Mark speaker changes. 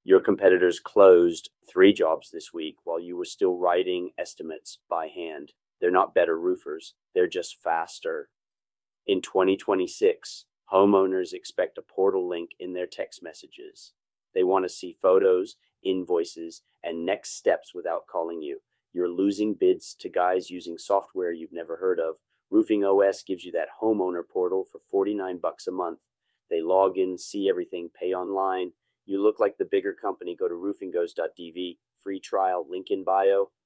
Speaker 1: Your competitors closed 3 jobs this week while you were still writing estimates by hand. They're not better roofers, they're just faster. In 2026, homeowners expect a portal link in their text messages. They want to see photos, invoices, and next steps without calling you. You're losing bids to guys using software you've never heard of. Roofing OS gives you that homeowner portal for $49 a month. They log in, see everything, pay online. You look like the bigger company. Go to roofinggoes.dv. Free trial, link in bio.